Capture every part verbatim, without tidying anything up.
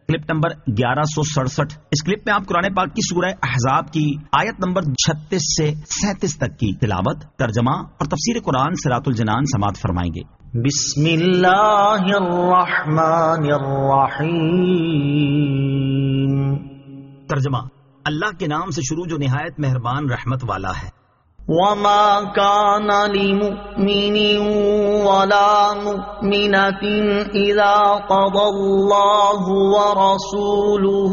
Clip number گیارہ سو سڑسٹھ۔ اس clip میں آپ قرآن پاک کی سورہ احزاب کی آیت نمبر چھتیس سے سینتیس تک کی تلاوت، ترجمہ اور تفسیر قرآن صراط الجنان سماعت فرمائیں گے۔ بسم اللہ الرحمن الرحیم۔ ترجمہ، اللہ کے نام سے شروع جو نہایت مہربان رحمت والا ہے۔ وما كان لمؤمن ولا مؤمنة إذا قضى الله ورسوله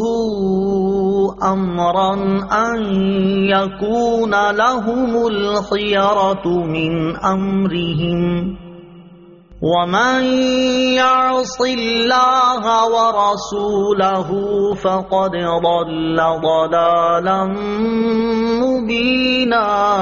أمرا أن يكون لهم الخيرة من أمرهم ومن يعص الله ورسوله فقد ضل ضلالا مبینا۔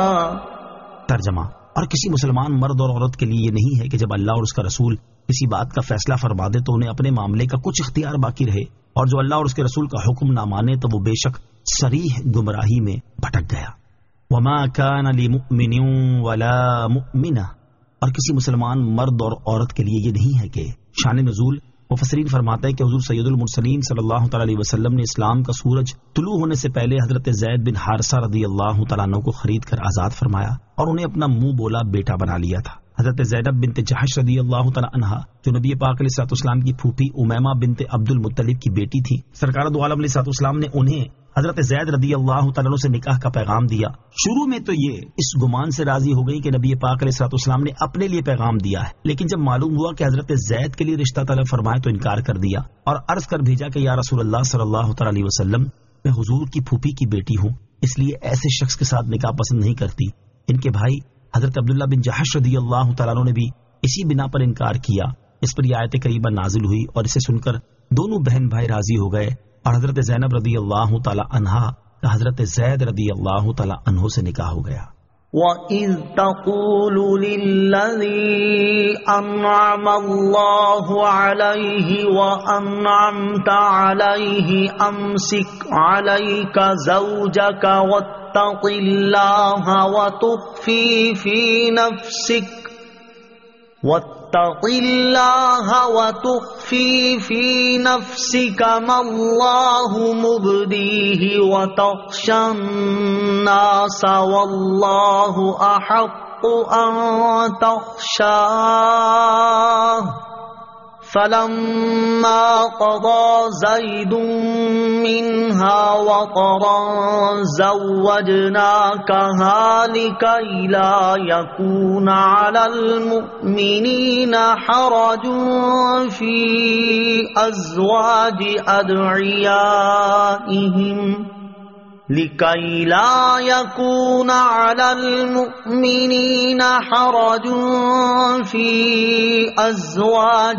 ترجمہ، اور کسی مسلمان مرد اور عورت کے لیے یہ نہیں ہے کہ جب اللہ اور اس کا رسول کسی بات کا فیصلہ فرما دے تو انہیں اپنے معاملے کا کچھ اختیار باقی رہے، اور جو اللہ اور اس کے رسول کا حکم نہ مانے تو وہ بے شک صریح گمراہی میں بھٹک گیا۔ وما كان لمؤمن ولا مؤمنہ، اور کسی مسلمان مرد اور عورت کے لیے یہ نہیں ہے کہ شان نزول مفسرین فرماتے ہیں کہ حضور سید المرسلین صلی اللہ تعالی علیہ وسلم نے اسلام کا سورج طلوع ہونے سے پہلے حضرت زید بن حارثہ رضی اللہ تعالیٰ عنہ کو خرید کر آزاد فرمایا اور انہیں اپنا منہ بولا بیٹا بنا لیا تھا۔ حضرت زینب بنت جحش رضی اللہ تعالیٰ عنہا جو نبی پاک علیہ الصلوۃ والسلام کی پھوپھی امیمہ بنت عبد المطلب کی بیٹی تھی، سرکار دو عالم علیہ الصلوۃ والسلام نے انہیں حضرت زید رضی اللہ تعالیٰ عنہ سے نکاح کا پیغام دیا۔ شروع میں تو یہ اس گمان سے راضی ہو گئی کہ نبی پاک علیہ الصلوۃ والسلام نے اپنے لیے پیغام دیا ہے، لیکن جب معلوم ہوا کہ حضرت زید کے لیے رشتہ طلب فرمائے تو انکار کر دیا اور عرض کر بھیجا کہ یا رسول اللہ صلی اللہ تعالیٰ علیہ وسلم، میں حضور کی پھوپھی کی بیٹی ہوں، اس لیے ایسے شخص کے ساتھ نکاح پسند نہیں کرتی۔ ان کے بھائی حضرت عبداللہ بن جحش رضی اللہ تعالیٰ عنہ نے بھی اسی بنا پر انکار کیا۔ اس پر یہ آیت کریمہ نازل ہوئی اور اسے سن کر دونوں بہن بھائی راضی ہو گئے اور حضرت زینب رضی اللہ تعالیٰ عنہا حضرت زید رضی اللہ تعالیٰ عنہ سے نکاح ہو گیا۔ وَإِذْ تَقُولُ لِلَّذِي أَنْعَمَ اللَّهُ عَلَيْهِ وَأَنْعَمْتَ عَلَيْهِ أَمْسِكْ عَلَيْكَ زَوْجَكَ وَاتَّقِ اللَّهَ وَتُخْفِي فِي نَفْسِكَ وَاتَّقِ اللَّهَ وَتُخْفِي فِي نَفْسِكَ مَا اللَّهُ مُبْدِيهِ وَتَخْشَى النَّاسَ وَاللَّهُ أَحَقُّ أَن تَخْشَاهُ فَلَمَّا قَضَى زَيْدٌ مِّنْهَا وَطَرًا زَوَّجْنَاكَهَا لِكَيْ لَا يَكُونَ عَلَى الْمُؤْمِنِينَ حَرَجٌ فِي أَزْوَاجِ أَدْعِيَائِهِمْ لِكَيْ لَا يَكُونَ عَلَى الْمُؤْمِنِينَ حَرَجٌ فِي أَزْوَاجِ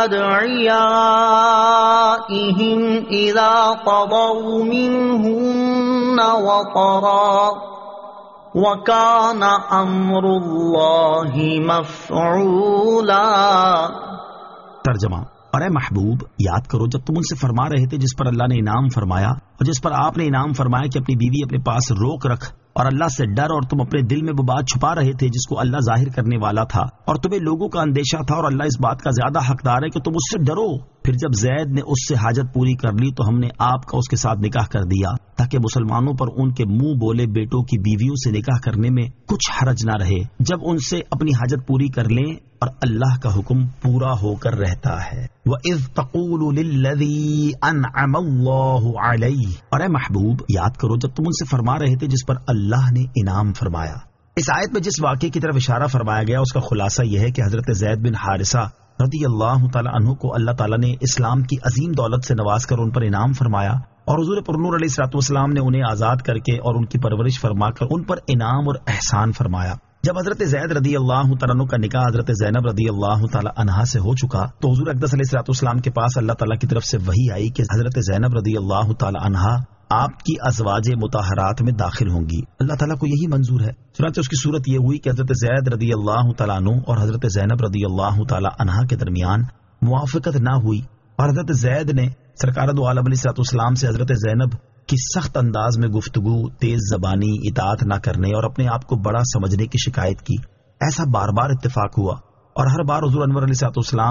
أَدْعِيَائِهِمْ إِذَا قَضَوْا مِنْهُنَّ وَطَرًا وَكَانَ أَمْرُ اللَّهِ مَفْعُولًا۔ ترجمہ، اور اے محبوب یاد کرو جب تم ان سے فرما رہے تھے جس پر اللہ نے انعام فرمایا اور جس پر آپ نے انعام فرمایا کہ اپنی بیوی اپنے پاس روک رکھ اور اللہ سے ڈر، اور تم اپنے دل میں وہ بات چھپا رہے تھے جس کو اللہ ظاہر کرنے والا تھا، اور تمہیں لوگوں کا اندیشہ تھا اور اللہ اس بات کا زیادہ حقدار ہے کہ تم اس سے ڈرو۔ پھر جب زید نے اس سے حاجت پوری کر لی تو ہم نے آپ کا اس کے ساتھ نکاح کر دیا تاکہ مسلمانوں پر ان کے منہ بولے بیٹوں کی بیویوں سے نکاح کرنے میں کچھ حرج نہ رہے جب ان سے اپنی حاجت پوری کر لیں اور اللہ کا حکم پورا ہو کر رہتا ہے۔ وَإِذْ تَقُولُ لِلَّذِي أَنْعَمَ اللَّهُ عَلَيْهِ، اور اے محبوب یاد کرو جب تم ان سے فرما رہے تھے جس پر اللہ نے انعام فرمایا۔ اس آیت میں جس واقعے کی طرف اشارہ فرمایا گیا اس کا خلاصہ یہ ہے کہ حضرت زید بن حارثہ رضی اللہ تعالیٰ عنہ کو اللہ تعالیٰ نے اسلام کی عظیم دولت سے نواز کر ان پر انعام فرمایا، اور حضور پرنور علیہ الصلوۃ والسلام نے انہیں آزاد کر کے اور ان کی پرورش فرما کر ان پر انعام اور احسان فرمایا۔ جب حضرت زید رضی اللہ تعالیٰ عنہ کا نکاح حضرت زینب رضی اللہ تعالیٰ عنہا سے ہو چکا تو حضور اقدس علیہ الصلوۃ والسلام کے پاس اللہ تعالیٰ کی طرف سے وحی آئی کہ حضرت زینب رضی اللہ تعالیٰ عنہا آپ کی ازواج مطہرات میں داخل ہوں گی۔ اللہ تعالیٰ کو یہی منظور ہے، چنانچہ اس کی صورت یہ ہوئی کہ حضرت زید رضی اللہ تعالیٰ عنہ اور حضرت زینب رضی اللہ تعالیٰ عنہا کے درمیان موافقت نہ ہوئی، اور حضرت زید نے سرکار دو عالم علیہ الصلوۃ والسلام سے حضرت زینب کی سخت انداز میں گفتگو، تیز زبانی، اطاعت نہ کرنے اور اپنے آپ کو بڑا سمجھنے کی شکایت کی۔ ایسا بار بار اتفاق ہوا اور ہر بار حضور انور علیہ الصلوۃ والسلام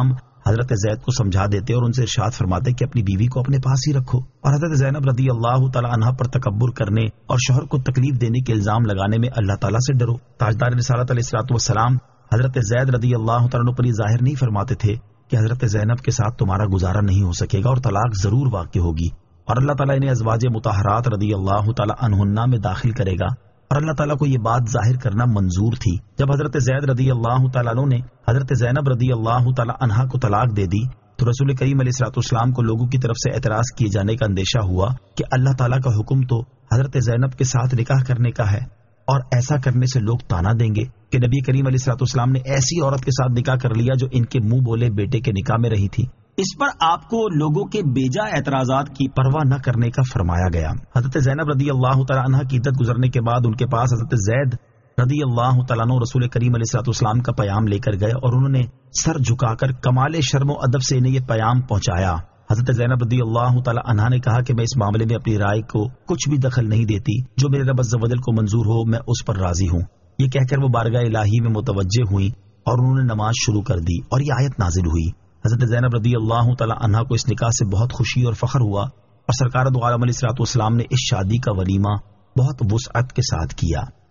حضرت زید کو سمجھا دیتے اور ان سے ارشاد فرماتے کہ اپنی بیوی کو اپنے پاس ہی رکھو، اور حضرت زینب رضی اللہ تعالی عنہا پر تکبر کرنے اور شوہر کو تکلیف دینے کے الزام لگانے میں اللہ تعالیٰ سے ڈرو۔ تاجدار رسالت علیہ الصلوۃ والسلام حضرت زید رضی اللہ تعالیٰ عنہ پر یہ ظاہر نہیں فرماتے تھے کہ حضرت زینب کے ساتھ تمہارا گزارا نہیں ہو سکے گا اور طلاق ضرور واقع ہوگی، اور اللہ تعالیٰ انہیں ازواج مطہرات رضی اللہ تعالیٰ عنہن میں داخل کرے گا، اور اللہ تعالیٰ کو یہ بات ظاہر کرنا منظور تھی۔ جب حضرت زید رضی اللہ تعالیٰ عنہ نے حضرت زینب رضی اللہ تعالیٰ عنہا کو طلاق دے دی تو رسول کریم علیہ الصلوۃ والسلام کو لوگوں کی طرف سے اعتراض کیے جانے کا اندیشہ ہوا کہ اللہ تعالیٰ کا حکم تو حضرت زینب کے ساتھ نکاح کرنے کا ہے، اور ایسا کرنے سے لوگ تانا دیں گے کہ نبی کریم علیہ الصلوۃ والسلام نے ایسی عورت کے ساتھ نکاح کر لیا جو ان کے منہ بولے بیٹے کے نکاح میں رہی تھی۔ اس پر آپ کو لوگوں کے بیجا اعتراضات کی پرواہ نہ کرنے کا فرمایا گیا۔ حضرت زینب رضی اللہ تعالیٰ عنہ کی عدت گزرنے کے بعد ان کے پاس حضرت زید رضی اللہ تعالیٰ عنہ رسول کریم علیہ الصلوۃ والسلام کا پیام لے کر گئے، اور انہوں نے سر جھکا کر کمال شرم و ادب سے انہیں یہ پیام پہنچایا۔ حضرت زینب رضی اللہ تعالیٰ عنہ نے کہا کہ میں اس معاملے میں اپنی رائے کو کچھ بھی دخل نہیں دیتی، جو میرے رب عز و جل کو منظور ہو میں اس پر راضی ہوں۔ یہ کہہ کر وہ بارگاہ الہی میں متوجہ ہوئی اور انہوں نے نماز شروع کر دی، اور یہ آیت نازل ہوئی۔ حضرت زینب رضی اللہ تعالیٰ عنہ کو اس نکاح سے بہت خوشی اور فخر ہوا، اور سرکار دو عالم علیہ الصلوۃ والسلام نے اس شادی کا ولیمہ بہت وسعت کے ساتھ کیا۔